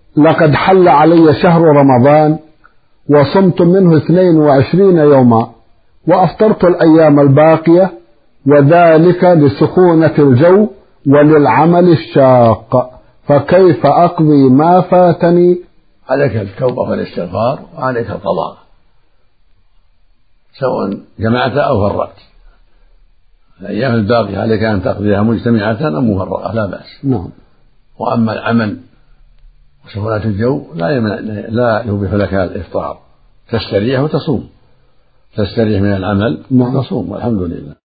لقد حل علي شهر رمضان وصمت منه 22 يوما وأفطرت الأيام الباقية، وذلك لسخونة الجو وللعمل الشاق، فكيف أقضي ما فاتني؟ عليك التوبة والاستغفار وعليك القضاء، سواء جمعت أو فرقت. الأيام الباقية عليك أن تقضيها مجتمعة أو مفرقة لا بأس. نعم. وأما العمل وسخونة الجو لا يبيح لك الإفطار، تستريح وتصوم، تستريح من العمل وتصوم والحمد لله.